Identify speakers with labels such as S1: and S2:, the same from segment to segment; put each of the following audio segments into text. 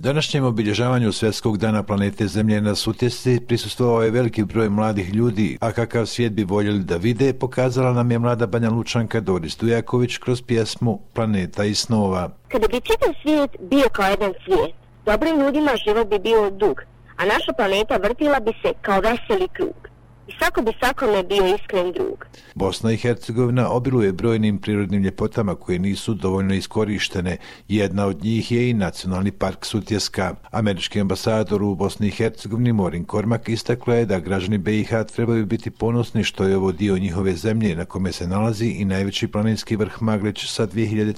S1: Današnjem obilježavanju Svjetskog dana planete Zemlje na Sutjesci prisustvovao je veliki broj mladih ljudi, a kakav svijet bi voljeli da vide, pokazala nam je mlada Banja Lučanka Doris Dujaković kroz pjesmu Planeta iz snova.
S2: Kada bi čitav svijet bio kao jedan svijet, dobrim ljudima život bi bio dug, a naša planeta vrtila bi se kao veseli krug. I svako bi svakome bio iskren drug.
S1: Bosna i Hercegovina obiluje brojnim prirodnim ljepotama koje nisu dovoljno iskorištene. Jedna od njih je i Nacionalni park Sutjeska. Američki ambasador u Bosni i Hercegovini Morin Kormak istakla je da građani BiH trebaju biti ponosni što je ovo dio njihove zemlje na kome se nalazi i najveći planinski vrh Maglić sa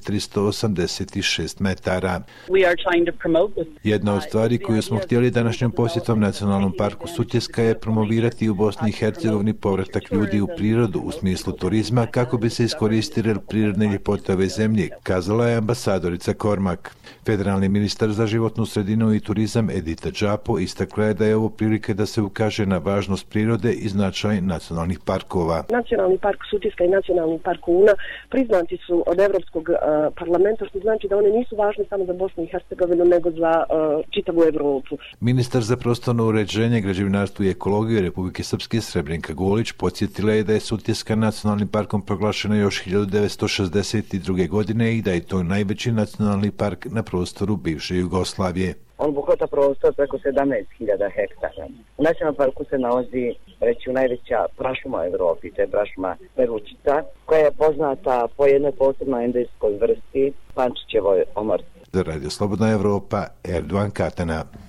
S1: 2386 metara. Jedna od stvari koju smo htjeli današnjom posjetom Nacionalnom parku Sutjeska je promovirati u Bosni i Hercegovini povratak ljudi u prirodu u smislu turizma kako bi se iskoristile prirodne ljepote ove zemlje, kazala je ambasadorica Kormak. Federalni ministar za životnu sredinu i turizam Edita Đapo istakla je da je ovo prilike da se ukaže na važnost prirode i značaj nacionalnih parkova.
S3: Nacionalni park Sutjeska i Nacionalni park Una priznati su od Europskog parlamenta, što znači da one nisu važne samo za Bosnu i Hercegovinu, nego za čitavu Evropu.
S1: Ministar za prostorno uređenje, građevinarstvo i ekologiju Republike Srpske Srebrenka Golić podsjetila je da je Sutjeska nacionalnim parkom proglašena još 1962. godine i da je to najveći nacionalni park na prostoru bivše Jugoslavije.
S4: On obuhvata prostor preko 17.000 hektara. U nacionalnom parku se nalazi, reći, najveća prašuma u Evropi, to je prašuma Peručica, koja je poznata po jednoj posebnoj endemskoj vrsti, pančićevoj omorci.
S1: Za Radio Slobodna Evropa, Erdogan Katana.